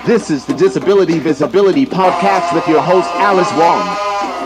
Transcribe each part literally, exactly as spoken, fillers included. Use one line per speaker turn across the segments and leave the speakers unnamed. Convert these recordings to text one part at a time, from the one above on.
This is the Disability Visibility Podcast with your host, Alice Wong.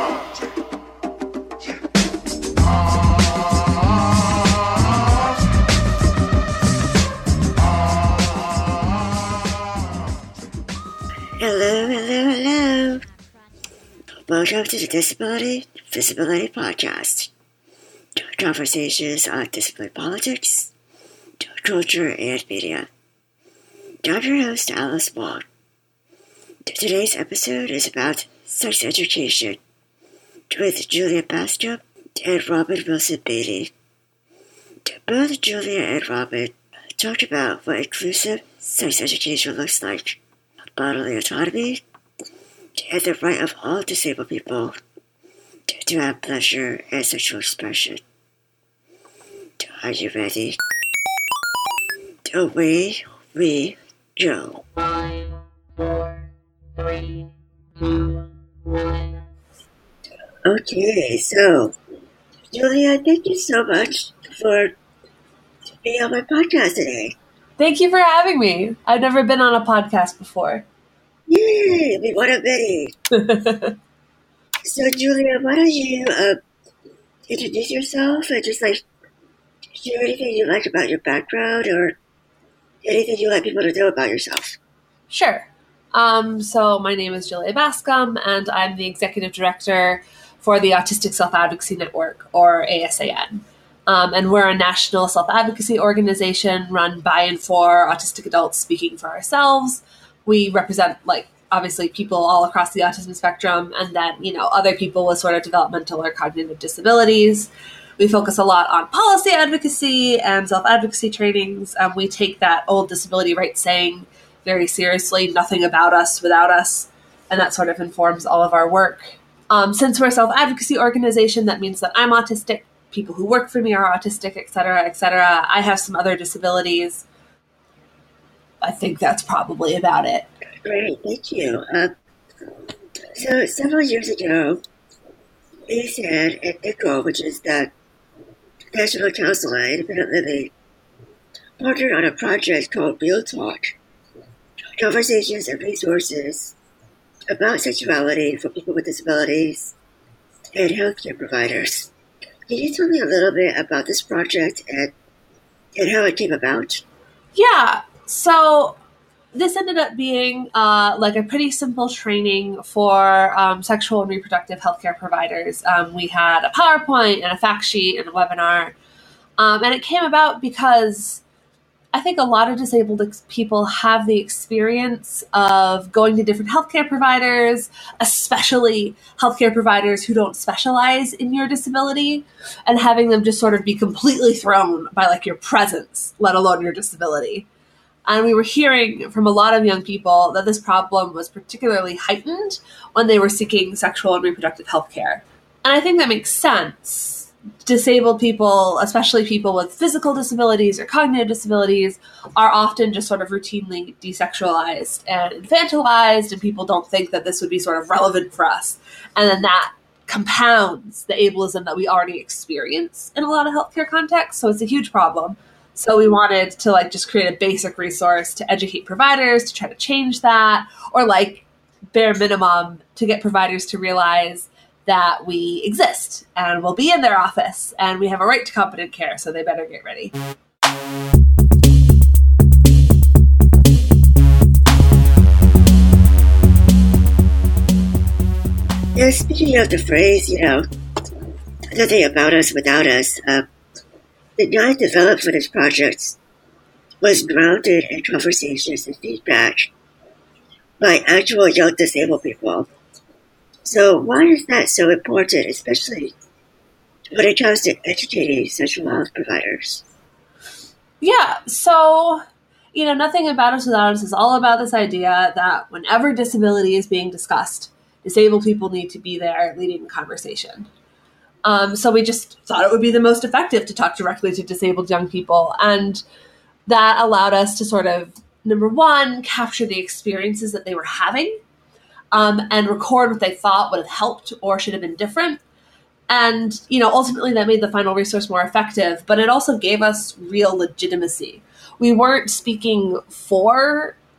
Hello, hello, hello. Welcome to the Disability Visibility Podcast. Conversations on disability politics, culture, and media. I'm your host, Alice Wong. Today's episode is about sex education with Julia Bascom and Robin Wilson Bailey. Both Julia and Robin talked about what inclusive sex education looks like, bodily autonomy, and the right of all disabled people to have pleasure and sexual expression. Are you ready? Away we go.
Five, four, three, two, one.
Okay, so, Julia, thank you so much for being on my podcast today.
Thank you for having me. I've never been on a podcast before.
Yay, we want a many. So, Julia, why don't you uh, introduce yourself and just like share anything you like about your background or anything you like people to know about yourself?
Sure. Um, so my name is Julia Bascom, and I'm the executive director for the Autistic Self-Advocacy Network, or A S A N. Um, and we're a national self-advocacy organization run by and for autistic adults speaking for ourselves. We represent, like, obviously people all across the autism spectrum, and then, you know, other people with sort of developmental or cognitive disabilities. We focus a lot on policy advocacy and self-advocacy trainings. Um, we take that old disability rights saying very seriously, nothing about us without us, and that sort of informs all of our work. Um, since we're a self-advocacy organization, that means that I'm autistic, people who work for me are autistic, et cetera, et cetera. I have some other disabilities. I think that's probably about it.
Great, thank you. Uh, so several years ago, A S A N and N C O, which is the National Council on Independent Living, partnered on a project called Real Talk, conversations and resources about sexuality for people with disabilities and healthcare providers. Can you tell me a little bit about this project and, and how it came about?
Yeah, so this ended up being uh, like a pretty simple training for um, sexual and reproductive healthcare providers. Um, we had a PowerPoint and a fact sheet and a webinar. Um, and it came about because I think a lot of disabled ex- people have the experience of going to different healthcare providers, especially healthcare providers who don't specialize in your disability, and having them just sort of be completely thrown by like your presence, let alone your disability. And we were hearing from a lot of young people that this problem was particularly heightened when they were seeking sexual and reproductive health care. And I think that makes sense. Disabled people, especially people with physical disabilities or cognitive disabilities, are often just sort of routinely desexualized and infantilized, and people don't think that this would be sort of relevant for us. And then that compounds the ableism that we already experience in a lot of healthcare contexts. So it's a huge problem. So we wanted to like just create a basic resource to educate providers, to try to change that, or like bare minimum to get providers to realize that we exist and we'll be in their office and we have a right to competent care, so they better get ready.
Yeah, speaking of the phrase, you know, nothing about us without us, uh, the guide developed for this project was grounded in conversations and feedback by actual young disabled people. So why is that so important, especially when it comes to educating sexual health providers?
Yeah, so, you know, nothing about us without us is all about this idea that whenever disability is being discussed, disabled people need to be there leading the conversation. Um, so we just thought it would be the most effective to talk directly to disabled young people. And that allowed us to sort of, number one, capture the experiences that they were having, um, and record what they thought would have helped or should have been different. And, you know, ultimately that made the final resource more effective, but it also gave us real legitimacy. We weren't speaking for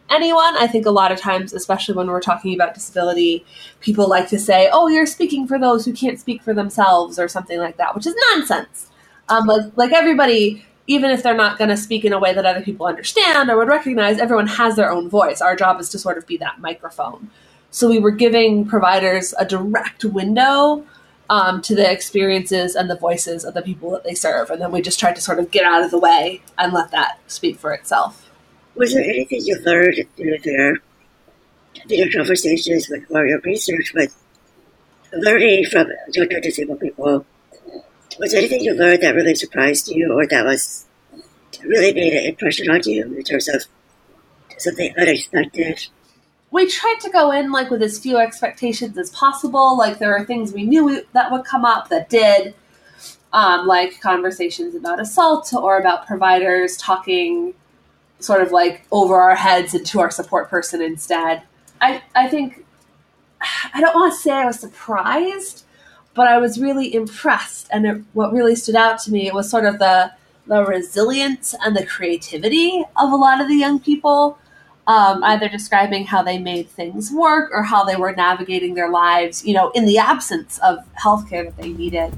anyone. I think a lot of times, especially when we're talking about disability, people like to say, oh, you're speaking for those who can't speak for themselves or something like that, which is nonsense. Um, like, like everybody, even if they're not going to speak in a way that other people understand or would recognize, everyone has their own voice. Our job is to sort of be that microphone. So we were giving providers a direct window um, to the experiences and the voices of the people that they serve. And then we just tried to sort of get out of the way and let that speak for itself.
Was there anything you learned through their, through your conversations with, or your research with learning from younger disabled people? Was there anything you learned that really surprised you or that was really made an impression on you in terms of something unexpected?
We tried to go in like with as few expectations as possible. Like there are things we knew we, that would come up that did, um, like conversations about assault or about providers talking sort of like over our heads and to our support person instead. I, I think, I don't want to say I was surprised, but I was really impressed. And it, what really stood out to me was sort of the, the resilience and the creativity of a lot of the young people. Um, either describing how they made things work or how they were navigating their lives, you know, in the absence of healthcare that they needed.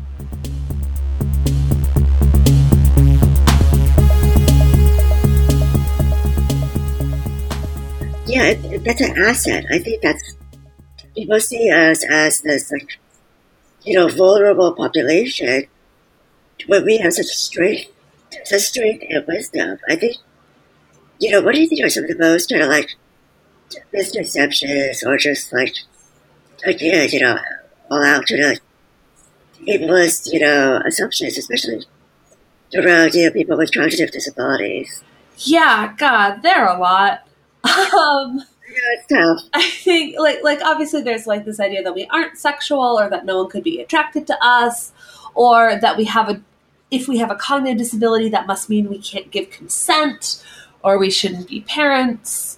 Yeah, it, it, that's an asset. I think that's, people see us as this, like, you know, vulnerable population, when we have such strength, such strength and wisdom. I think, you know, what do you think are some of the most kind of like misconceptions or just like, again, you know, all out to the ableist, you know, assumptions, especially around, you know, people with cognitive disabilities?
Yeah, God, there are a lot. Um,
Yeah, it's tough.
I think, like, like obviously there's like this idea that we aren't sexual or that no one could be attracted to us or that we have a, if we have a cognitive disability, that must mean we can't give consent or we shouldn't be parents.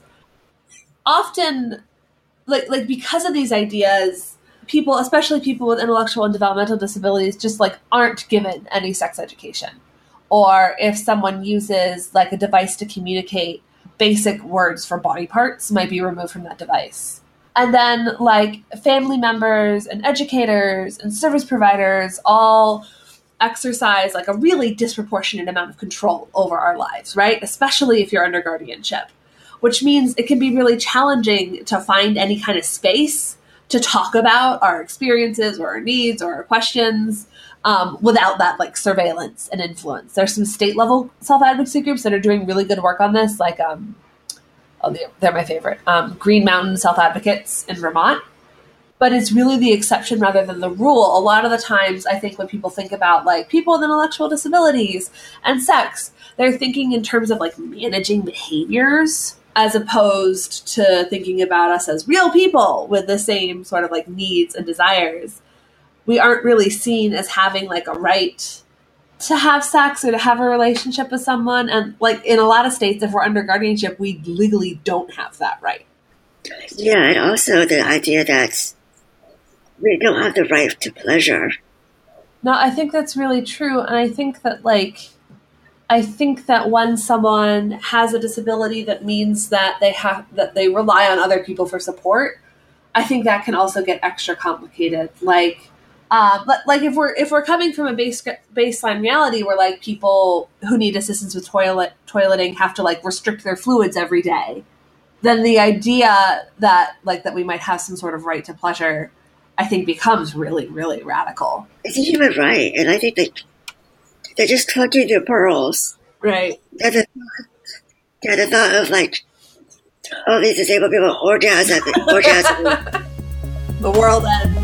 Often, like, like because of these ideas, people, especially people with intellectual and developmental disabilities, just like aren't given any sex education. Or if someone uses like a device to communicate, basic words for body parts might be removed from that device. And then like family members and educators and service providers all exercise like a really disproportionate amount of control over our lives, right? Especially if you're under guardianship, which means it can be really challenging to find any kind of space to talk about our experiences or our needs or our questions um, without that like surveillance and influence. There's some state level self-advocacy groups that are doing really good work on this. Like, um, oh, they're, they're my favorite. Um, Green Mountain Self-Advocates in Vermont. But it's really the exception rather than the rule. A lot of the times, I think when people think about like people with intellectual disabilities and sex, they're thinking in terms of like managing behaviors as opposed to thinking about us as real people with the same sort of like needs and desires. We aren't really seen as having like a right to have sex or to have a relationship with someone. And like in a lot of states, if we're under guardianship, we legally don't have that right.
Yeah, and also the idea that we don't have the right to pleasure.
No, I think that's really true. And I think that like, I think that when someone has a disability, that means that they have, that they rely on other people for support. I think that can also get extra complicated. Like, uh, but like if we're, if we're coming from a base baseline reality where like people who need assistance with toilet toileting have to like restrict their fluids every day, then the idea that like, that we might have some sort of right to pleasure, I think becomes really, really radical.
It's a human right, and I think that they're just clutching their pearls.
Right.
Yeah, the, yeah, the thought of like, all these disabled people orgasm, orgasm.
The world ends.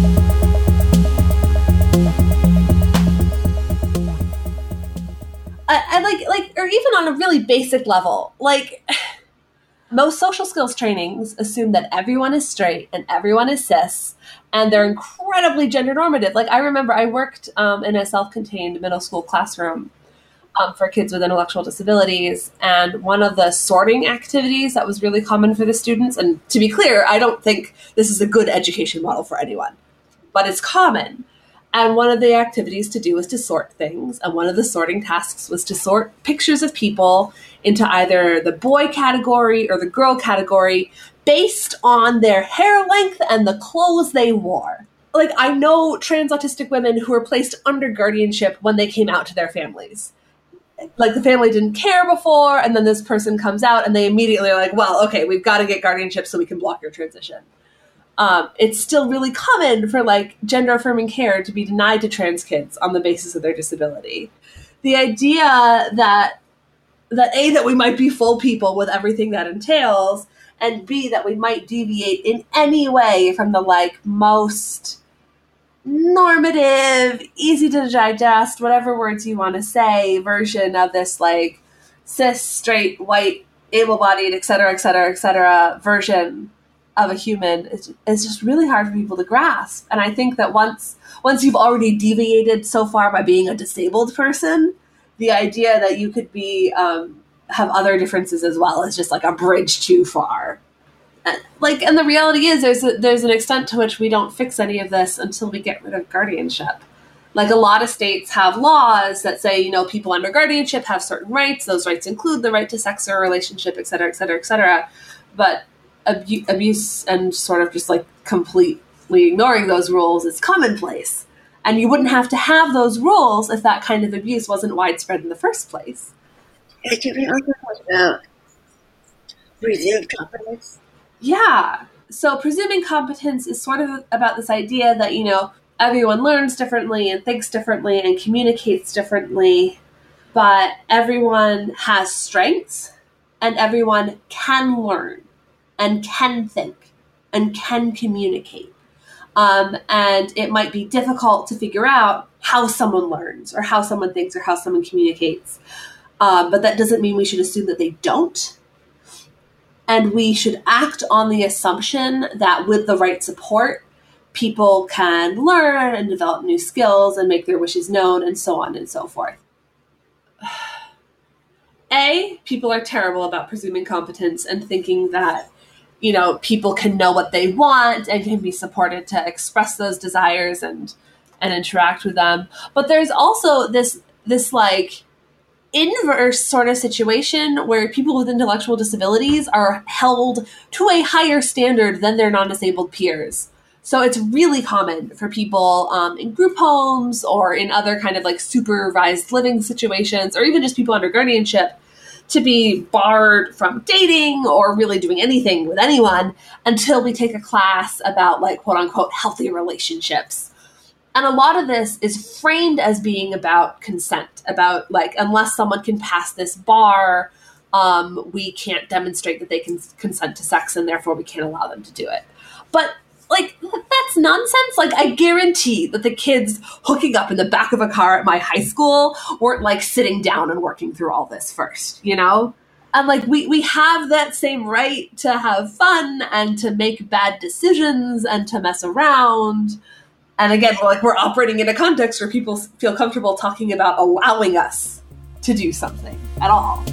I, I like, like, or even on a really basic level, like. Most social skills trainings assume that everyone is straight and everyone is cis, and they're incredibly gender normative. Like I remember I worked um, in a self-contained middle school classroom um, for kids with intellectual disabilities, and one of the sorting activities that was really common for the students, and to be clear, I don't think this is a good education model for anyone, but it's common. And one of the activities to do was to sort things. And one of the sorting tasks was to sort pictures of people into either the boy category or the girl category based on their hair length and the clothes they wore. Like, I know trans autistic women who were placed under guardianship when they came out to their families. Like, the family didn't care before, and then this person comes out, and they immediately are like, well, okay, we've got to get guardianship so we can block your transition. Um, it's still really common for, like, gender-affirming care to be denied to trans kids on the basis of their disability. The idea that, that A, that we might be full people with everything that entails, and B, that we might deviate in any way from the, like, most normative, easy to digest, whatever words you want to say, version of this, like, cis, straight, white, able-bodied, et cetera, et cetera, et cetera, version of a human is, is just really hard for people to grasp. And I think that once once you've already deviated so far by being a disabled person, the idea that you could be um, have other differences as well is just like a bridge too far. And, like, and the reality is there's a, there's an extent to which we don't fix any of this until we get rid of guardianship. Like, a lot of states have laws that say, you know, people under guardianship have certain rights. Those rights include the right to sex or relationship, et cetera, et cetera, et cetera. But abu- abuse and sort of just like completely ignoring those rules is commonplace. And you wouldn't have to have those rules if that kind of abuse wasn't widespread in the first place.
And can we also talk about presumed competence?
Yeah. So presuming competence is sort of about this idea that, you know, everyone learns differently and thinks differently and communicates differently, but everyone has strengths and everyone can learn and can think and can communicate. Um, and it might be difficult to figure out how someone learns or how someone thinks or how someone communicates. Um, but that doesn't mean we should assume that they don't. And we should act on the assumption that with the right support, people can learn and develop new skills and make their wishes known and so on and so forth. A, people are terrible about presuming competence and thinking that, you know, people can know what they want and can be supported to express those desires and and interact with them. But there's also this this like inverse sort of situation where people with intellectual disabilities are held to a higher standard than their non-disabled peers. So it's really common for people um, in group homes or in other kind of like supervised living situations, or even just people under guardianship, to be barred from dating or really doing anything with anyone until we take a class about, like, quote unquote healthy relationships. And a lot of this is framed as being about consent, about, like, unless someone can pass this bar, um, we can't demonstrate that they can consent to sex, and therefore we can't allow them to do it. But, like, that's nonsense. Like, I guarantee that the kids hooking up in the back of a car at my high school weren't, like, sitting down and working through all this first, you know? And, like, we, we have that same right to have fun and to make bad decisions and to mess around. And again, we're like we're operating in a context where people feel comfortable talking about allowing us to do something at all.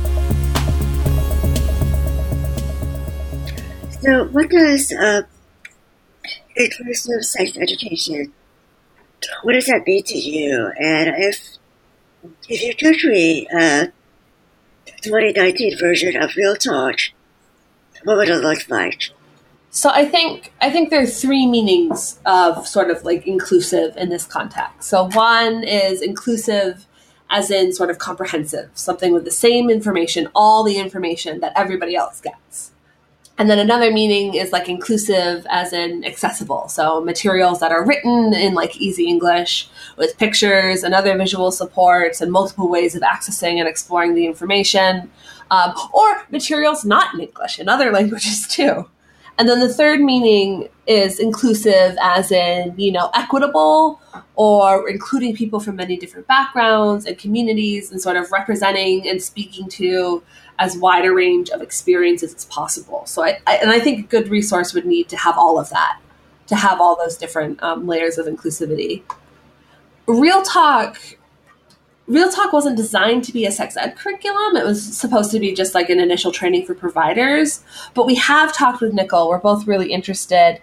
So what does uh, inclusive sex education, what does that mean to you? And if if you could create a twenty nineteen version of Real Talk, what would it look like?
So I think I think there are three meanings of sort of like inclusive in this context. So one is inclusive as in sort of comprehensive, something with the same information, all the information that everybody else gets. And then another meaning is like inclusive as in accessible. So materials that are written in like easy English with pictures and other visual supports and multiple ways of accessing and exploring the information, um, or materials not in English in other languages too. And then the third meaning is inclusive as in, you know, equitable, or including people from many different backgrounds and communities and sort of representing and speaking to as wide a range of experiences as possible. So I, I and I think a good resource would need to have all of that, to have all those different um, layers of inclusivity. Real Talk Real Talk wasn't designed to be a sex ed curriculum. It was supposed to be just like an initial training for providers. But we have talked with Nicole. We're both really interested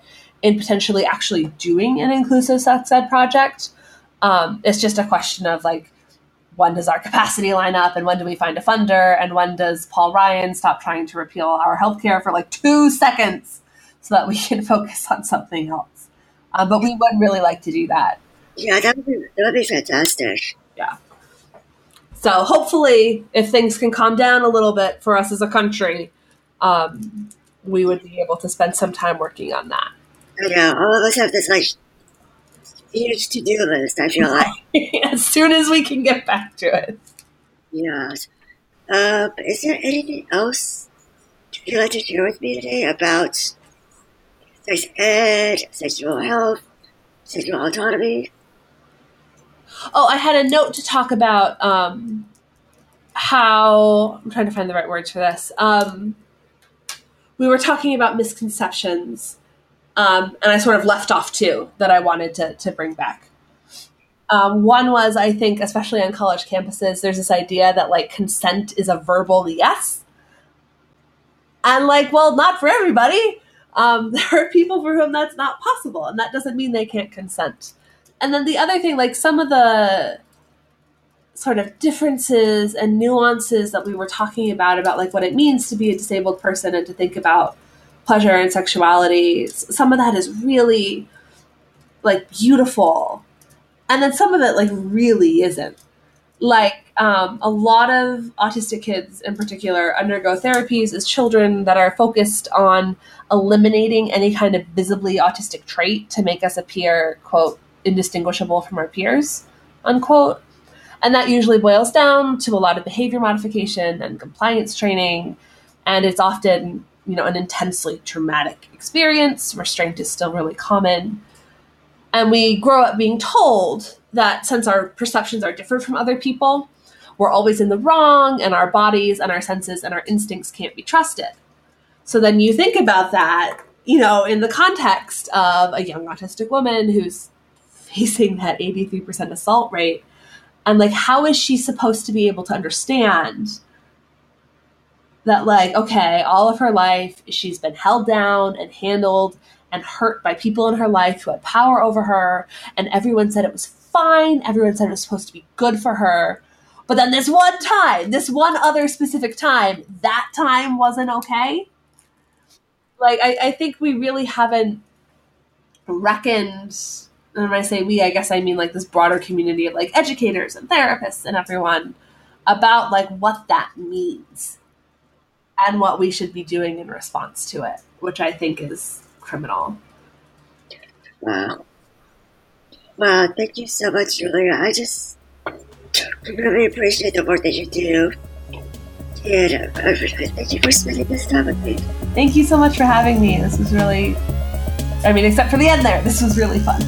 in potentially actually doing an inclusive sex ed project. Um, it's just a question of like, when does our capacity line up, and when do we find a funder, and when does Paul Ryan stop trying to repeal our healthcare for like two seconds so that we can focus on something else. Uh, but we would really like to do that.
Yeah, that would be, that would be fantastic.
Yeah. So hopefully, if things can calm down a little bit for us as a country, um, we would be able to spend some time working on that.
I know. All of us have this like huge to-do list, I feel like.
As soon as we can get back to it.
Yes. Uh, but is there anything else you'd like to share with me today about sex ed, sexual health, sexual autonomy?
Oh, I had a note to talk about um, how, I'm trying to find the right words for this. Um, we were talking about misconceptions, um, and I sort of left off two that I wanted to, to bring back. Um, one was, I think, especially on college campuses, there's this idea that like consent is a verbal yes. And like, well, not for everybody. Um, there are people for whom that's not possible, and that doesn't mean they can't consent. And then the other thing, like some of the sort of differences and nuances that we were talking about, about like what it means to be a disabled person and to think about pleasure and sexuality, some of that is really like beautiful. And then some of it like really isn't. Like um, a lot of autistic kids in particular undergo therapies as children that are focused on eliminating any kind of visibly autistic trait to make us appear, quote, indistinguishable from our peers, unquote. And that usually boils down to a lot of behavior modification and compliance training. And it's often, you know, an intensely traumatic experience. Restraint is still really common. And we grow up being told that since our perceptions are different from other people, we're always in the wrong, and our bodies and our senses and our instincts can't be trusted. So then you think about that, you know, in the context of a young autistic woman who's facing that eighty-three percent assault rate. And like, how is she supposed to be able to understand that, like, okay, all of her life, she's been held down and handled and hurt by people in her life who had power over her, and everyone said it was fine, everyone said it was supposed to be good for her, but then this one time, this one other specific time, that time wasn't okay? Like, I, I think we really haven't reckoned, and when I say we, I guess I mean like this broader community of like educators and therapists and everyone, about like what that means and what we should be doing in response to it, which I think is criminal.
Wow. Wow, thank you so much, Julia. I just really appreciate the work that you do. And uh, thank you for spending this time with me.
Thank you so much for having me. This was really, I mean, except for the end there, this was really fun.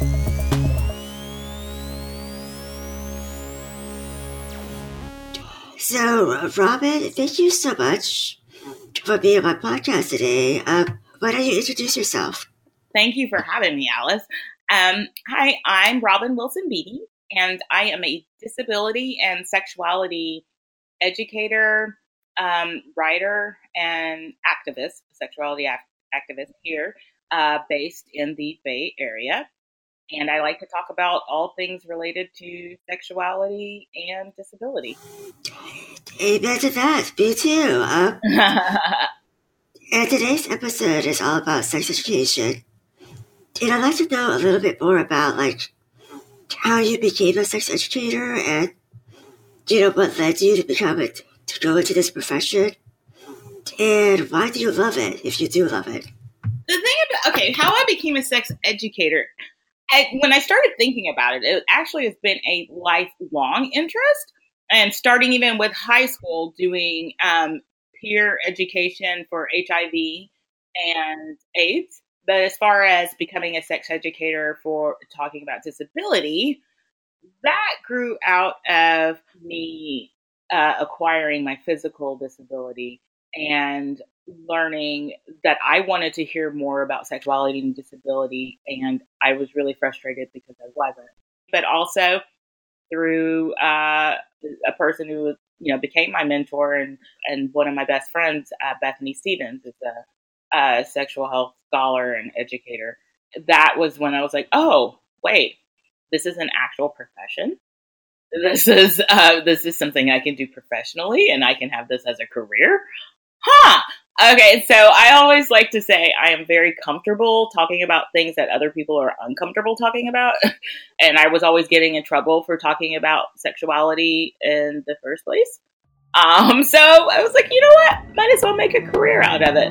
So, uh, Robin, thank you so much for being on my podcast today. Uh, why don't you introduce yourself?
Thank you for having me, Alice. Um, hi, I'm Robin Wilson Beatty, and I am a disability and sexuality educator, um, writer, and activist, sexuality act- activist here, uh, based in the Bay Area. And I like to talk about all things related to sexuality and disability.
Amen to that. Me too. Uh, and today's episode is all about sex education. And I'd like to know a little bit more about, like, how you became a sex educator and, you know, what led you to become it, to go into this profession. And why do you love it, if you do love it?
The thing about, okay, how I became a sex educator, I, when I started thinking about it, it actually has been a lifelong interest. And starting even with high school, doing um, peer education for H I V and AIDS. But as far as becoming a sex educator for talking about disability, that grew out of me uh, acquiring my physical disability and learning that I wanted to hear more about sexuality and disability. And I was really frustrated because I wasn't. But also through uh, a person who, you know, became my mentor and, and one of my best friends, uh, Bethany Stevens, is a, a sexual health scholar and educator. that was when I was like, oh, wait, this is an actual profession. This is uh, this is something I can do professionally, and I can have this as a career. Huh. Okay, so I always like to say I am very comfortable talking about things that other people are uncomfortable talking about. And I was always getting in trouble for talking about sexuality in the first place. Um, so I was like, you know what? Might as well make a career out of it.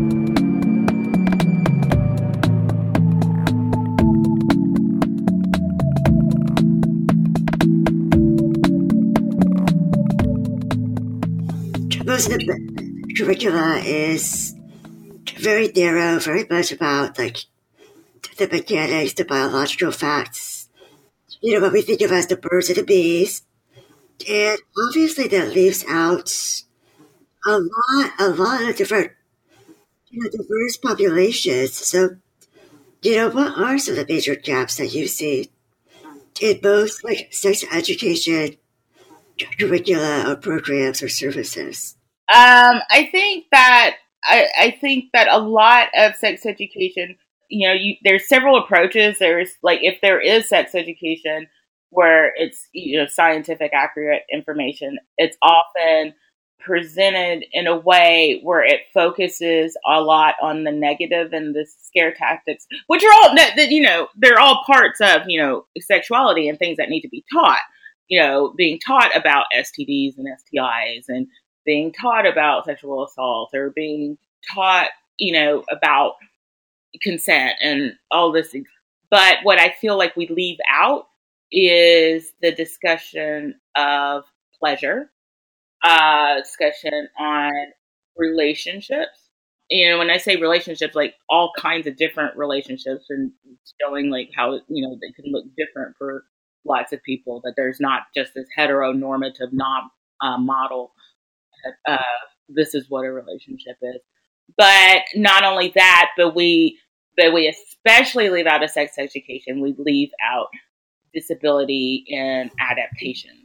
Most of the curricula is very narrow, very much about like the mechanics, the biological facts, you know, what we think of as the birds and the bees. And obviously that leaves out a lot, a lot of different, you know, diverse populations. So, you know, what are some of the major gaps that you see in both like sex education, curricula or programs or services?
Um, I think that I, I think that a lot of sex education, you know, you, there's several approaches. There's like if there is sex education where it's, you know, scientific, accurate information, it's often presented in a way where it focuses a lot on the negative and the scare tactics, which are all that, you know, they're all parts of, you know, sexuality and things that need to be taught. You know, being taught about S T Ds and S T Is and being taught about sexual assault or being taught, you know, about consent and all this. But what I feel like we leave out is the discussion of pleasure, uh, discussion on relationships. You know, when I say relationships, like all kinds of different relationships and showing like how, you know, they can look different for lots of people, that there's not just this heteronormative non, uh, model. Uh, this is what a relationship is. But not only that, but we, but we especially leave out of sex education. We leave out disability and adaptation.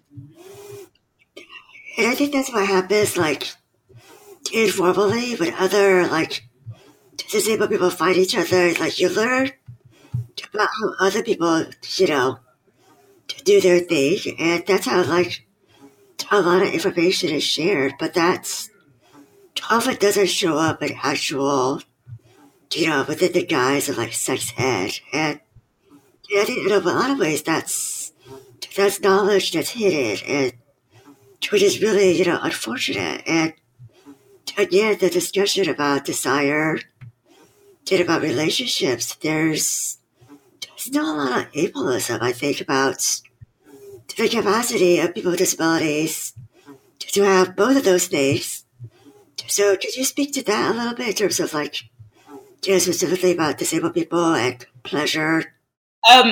And I think that's what happens, like, informally with other, like, disabled people find each other. Like, you learn about how other people, you know, do their thing. And that's how, like, a lot of information is shared. But that's often doesn't show up in actual, you know, within the guise of, like, sex ed. And I think, you know, in a lot of ways, that's, that's knowledge that's hidden. And which is really, you know, unfortunate. And again, the discussion about desire and about relationships, there's, there's not a lot of ableism, I think, about the capacity of people with disabilities to have both of those things. So could you speak to that a little bit in terms of, like, you know, specifically about disabled people and pleasure?
Um,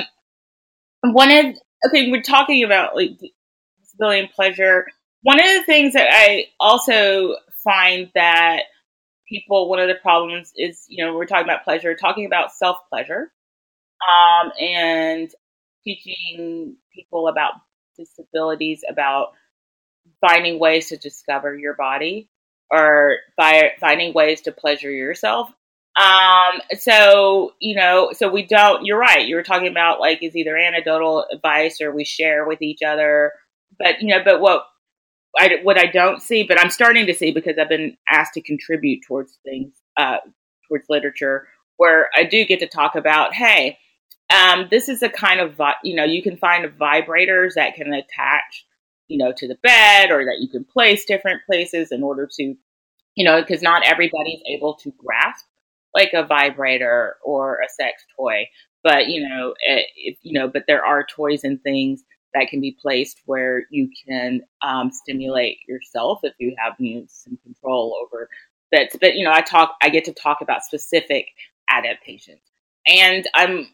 one of, okay, we're talking about, like, disability and pleasure. One of the things that I also find that people, one of the problems is, you know, we're talking about pleasure, talking about self-pleasure, um, and teaching people about disabilities, about finding ways to discover your body or by finding ways to pleasure yourself. Um, so, you know, so we don't, you're right. You were talking about, like, is either anecdotal advice or we share with each other. But, you know, but what I, what I don't see, but I'm starting to see because I've been asked to contribute towards things, uh, towards literature, where I do get to talk about, hey, um, this is a kind of, vi- you know, you can find vibrators that can attach, you know, to the bed or that you can place different places in order to, you know, because not everybody's able to grasp like a vibrator or a sex toy, but, you know, it, you know, but there are toys and things that can be placed where you can um, stimulate yourself if you have, you know, some control over that. But, you know, I talk, I get to talk about specific adaptations, and I'm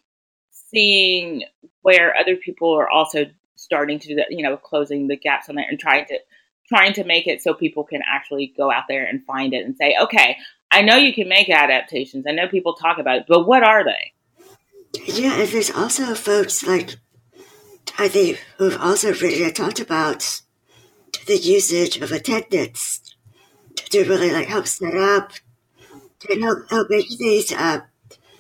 seeing where other people are also starting to do that, you know, closing the gaps on that and trying to, trying to make it so people can actually go out there and find it and say, okay, I know you can make adaptations. I know people talk about it, but what are they?
Yeah, and there's also folks like, I think, who've also really talked about the usage of attendants to really, like, help set up and help, help make these uh,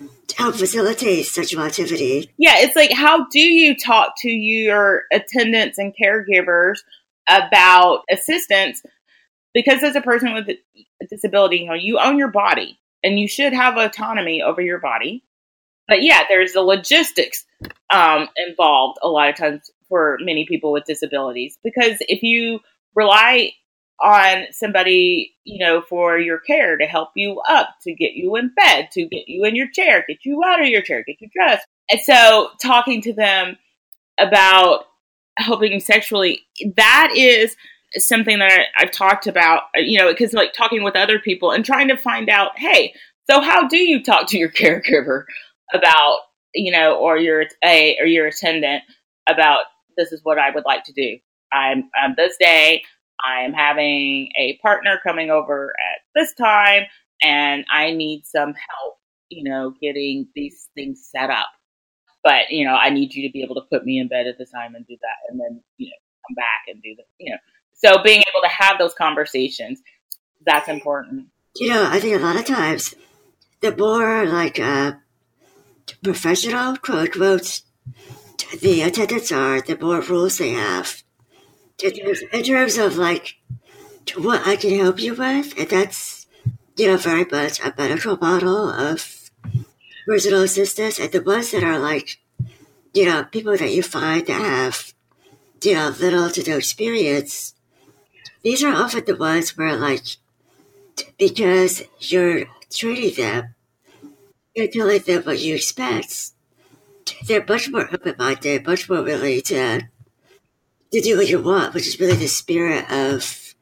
to help facilitate sexual activity.
Yeah, it's like, how do you talk to your attendants and caregivers about assistance? Because as a person with a disability, you know, you own your body and you should have autonomy over your body. But yeah, there's the logistics um, involved a lot of times for many people with disabilities. Because if you rely on somebody, you know, for your care to help you up, to get you in bed, to get you in your chair, get you out of your chair, get you dressed. And so talking to them about helping sexually, that is something that I, I've talked about, you know, because like talking with other people and trying to find out, hey, so how do you talk to your caregiver about, you know, or your a or your attendant about, this is what I would like to do. I'm on this day, I am having a partner coming over at this time, and I need some help, you know, getting these things set up. But, you know, I need you to be able to put me in bed at the time and do that, and then, you know, come back and do the, you know. So being able to have those conversations, that's important.
You know, I think a lot of times, the more like uh, professional, quote quote, the attendants are, the more rules they have. In terms of like what I can help you with, and that's, you know, very much a medical model of personal assistance. And the ones that are like, you know, people that you find that have, you know, little to no experience, these are often the ones where, like, because you're treating them, you're telling them what you expect, they're much more open-minded, much more willing to to do what you want, which is really the spirit of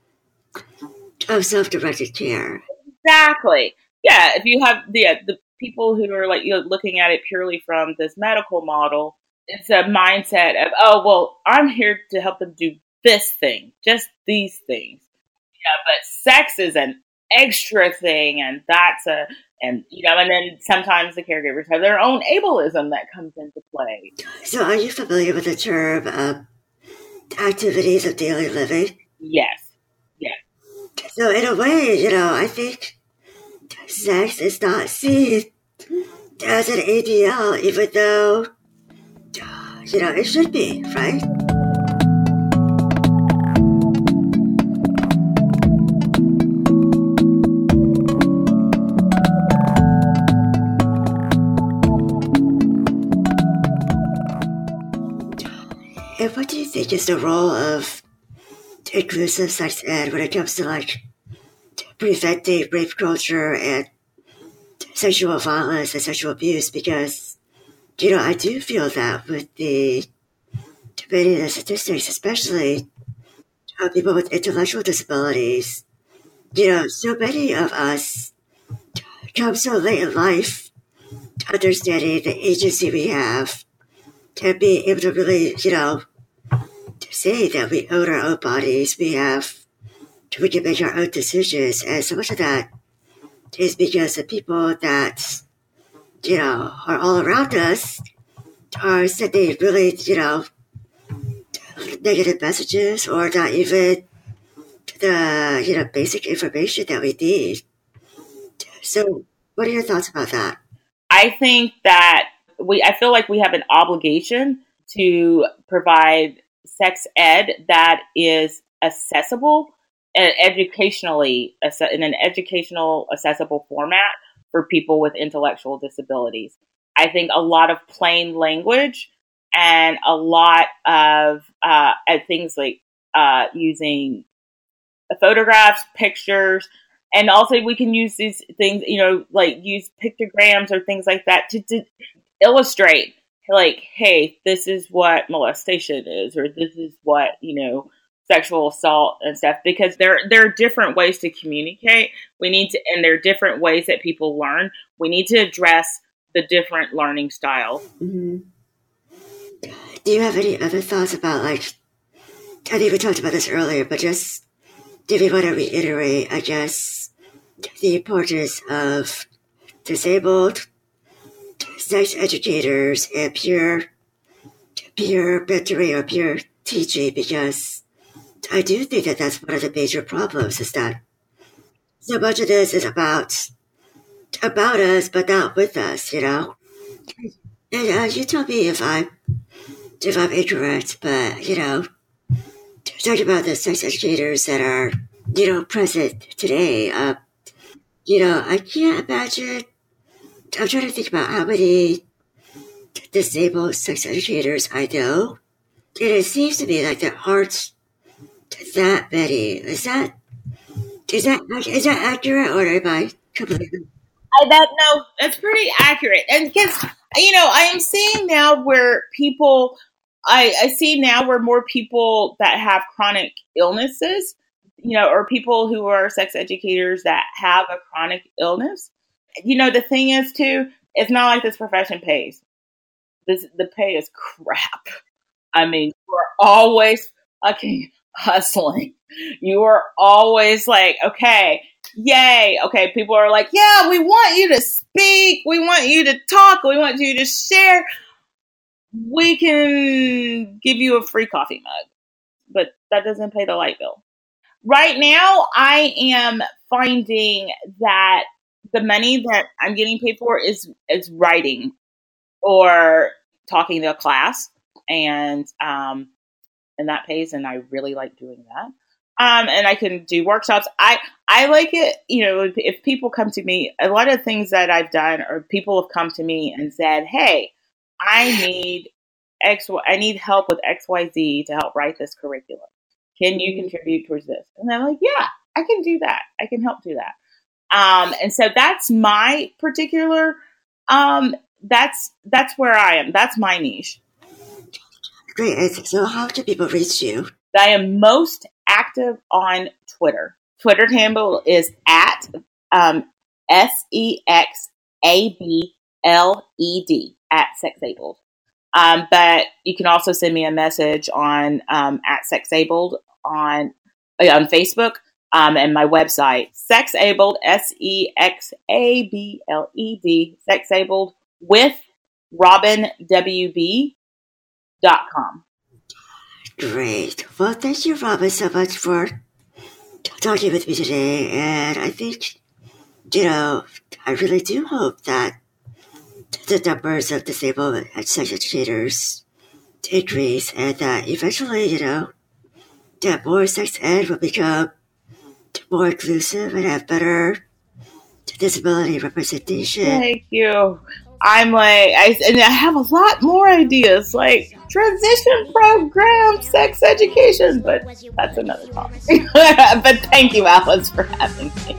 of self-directed care.
Exactly. Yeah, if you have the the people who are like, you know, looking at it purely from this medical model, it's a mindset of, oh, well, I'm here to help them do this thing, just these things. Yeah, but sex is an extra thing, and that's a, and, you know, and then sometimes the caregivers have their own ableism that comes into play.
So are you familiar with the term um, activities of daily living?
Yes. Yes.
So in a way, you know, I think sex is not seen as an A D L, even though, you know, it should be, right? And what do you think is the role of inclusive sex ed when it comes to, like, preventing rape culture and sexual violence and sexual abuse? Because, you know, I do feel that with the many of the statistics, especially uh, people with intellectual disabilities, you know, so many of us come so late in life understanding the agency we have to be able to really, you know, to say that we own our own bodies, we have, we can make our own decisions. And so much of that is because the people that, you know, are all around us are sending really, you know, negative messages or not even the, you know, basic information that we need. So what are your thoughts about that?
I think that we, I feel like we have an obligation to provide sex ed that is accessible and educationally, in an educational, accessible format for people with intellectual disabilities. I think a lot of plain language and a lot of uh, things like uh, using photographs, pictures, and also we can use these things, you know, like use pictograms or things like that to, to illustrate, like, hey, this is what molestation is, or this is what, you know, sexual assault and stuff, because there there are different ways to communicate. We need to, and there are different ways that people learn. We need to address the different learning styles.
Mm-hmm. Do you have any other thoughts about, like, I think we talked about this earlier, but just do we want to reiterate, I guess, the importance of disabled sex educators and peer, peer mentoring or peer teaching, because I do think that that's one of the major problems, is that so much of this is about about us, but not with us, you know? And uh, you tell me if I'm, if I'm incorrect, but, you know, talking about the sex educators that are, you know, present today, uh, you know, I can't imagine, I'm trying to think about how many disabled sex educators I know, and it seems to me like there aren't that many. Is that, is that, is that accurate, or am I completely...
I that no, that's pretty accurate. And because, you know, I am seeing now where people, I, I see now where more people that have chronic illnesses, you know, or people who are sex educators that have a chronic illness. You know, the thing is too, it's not like this profession pays. This the pay is crap. I mean, you're always fucking hustling. You are always like, okay, yay. Okay, people are like, yeah, we want you to speak. We want you to talk. We want you to share. We can give you a free coffee mug, but that doesn't pay the light bill. Right now, I am finding that the money that I'm getting paid for is, is writing or talking to a class, and um, and that pays, and I really like doing that. Um, and I can do workshops. I, I like it, you know, if, if people come to me, a lot of things that I've done, or people have come to me and said, hey, I need X, I need help with X Y Z to help write this curriculum. Can you contribute towards this? And I'm like, yeah, I can do that. I can help do that. Um, and so that's my particular, um, that's, that's where I am. That's my niche.
Great. So how do people reach you?
I am most active on Twitter. Twitter handle is at um, S E X A B L E D, at Sexabled. Um, but you can also send me a message on um, at Sexabled on on Facebook, um, and my website, Sexabled, S E X A B L E D, Sexabled with Robin W B dot com.
Great. Well, thank you, Robin, so much for talking with me today. And I think, you know, I really do hope that the numbers of disabled and sex educators increase, and that eventually, you know, that more sex ed will become more inclusive and have better disability representation.
Thank you. I'm like, I, and I have a lot more ideas, like transition program, sex education, but that's another topic. But thank you, Alice, for having me.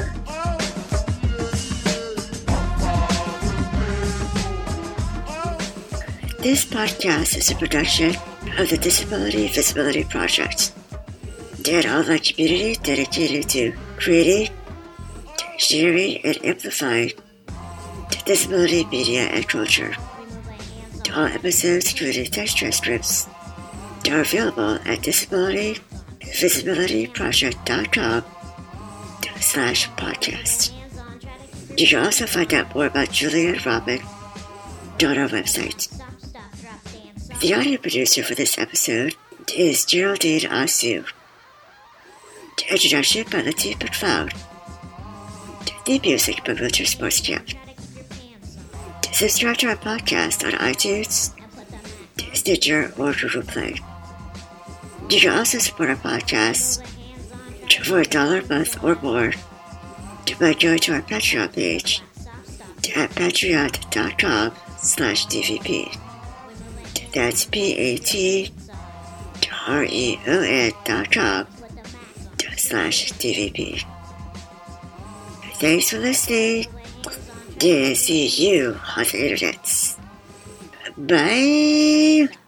This podcast is a production of the Disability Visibility Project, an online community dedicated to creating, sharing, and amplifying disability media and culture. All episodes, including text transcripts, are available at disability visibility project dot com slash podcast. You can also find out more about Julia and Robin on our website. The audio producer for this episode is Geraldine Asu. The introduction by Latif McLeod. The music by Wheelchair Sports Camp. Subscribe to our podcast on iTunes, Stitcher, or Google Play. You can also support our podcast for a dollar a month or more by going to our Patreon page at patreon dot com slash D V P. That's P-A-T-R-E-O-N dot com slash D V P. Thanks for listening. And see you on the internet. Bye.